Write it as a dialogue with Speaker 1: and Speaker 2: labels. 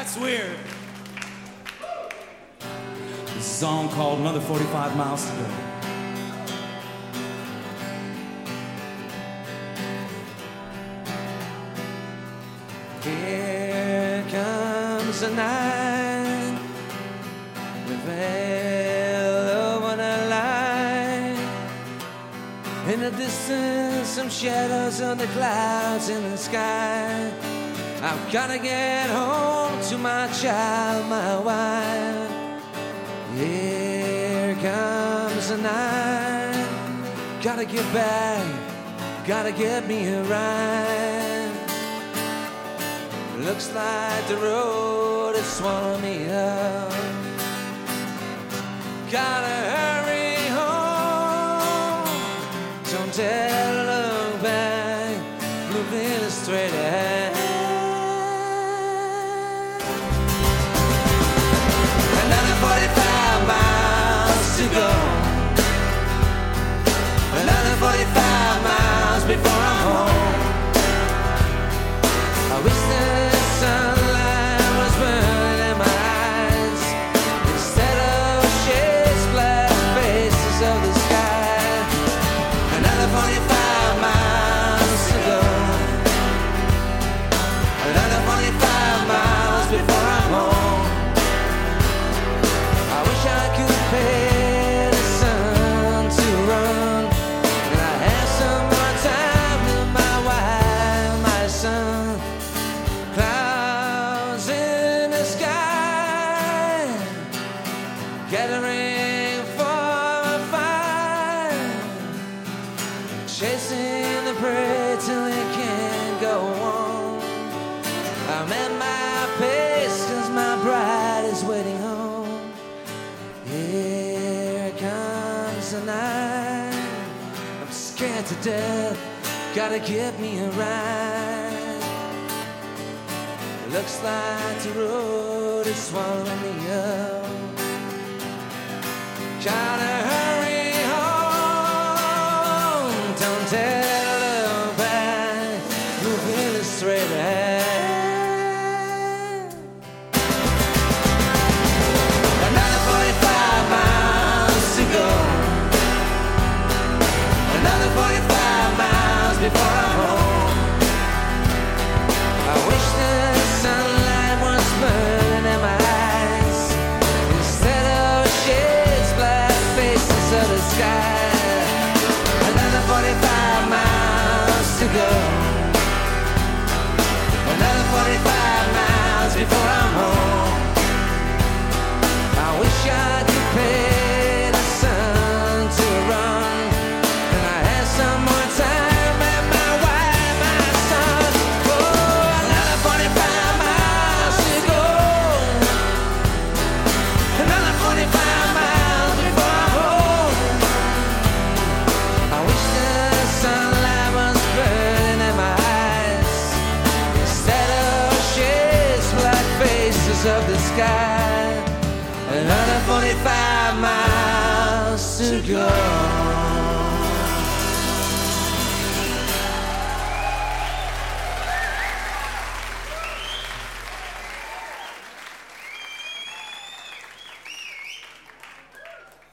Speaker 1: That's weird. This is a song called Another 45 Miles to Go. Here comes the night, the veil over the light. In the distance, some shadows on the clouds in the sky. I've gotta get home to my child, my wife. Here comes the night. Gotta get back, gotta get me a ride. Looks like the road is swallowing me up. Gotta hurry home. Don't dare look back, moving straight ahead. Another 45 miles to go. Another 45 miles before I'm home. I wish the sunlight was burning in my eyes instead of shades, black faces of the sky. Another 45 miles to go. Another 45 miles before I'm home. I wish I could pay the sun to run, and I had some more time with my wife, my son. Clouds in the sky, gathering for a fire, chasing the prey till it can't go on. I'm at my pace 'cause my bride is waiting home. Here comes the night. I'm scared to death, gotta get me a ride. Looks like the road is swallowing me up. Gotta hurry home. Don't dare look back, moving straight ahead. Another 45 miles to go. Another 45 miles before I'm home. I wish the sunlight was burning in my eyes instead of shades, black faces of the sky. Another 45 miles to go. Another 45 miles before I'm home. I wish I could pay the sun to run, and I had some more time and my wife, my son. Oh, another 45 miles to go. Another 45 miles before I'm home. I wish the sunlight was burning in my eyes instead of shades, black faces of the sky. Another 45 miles to go.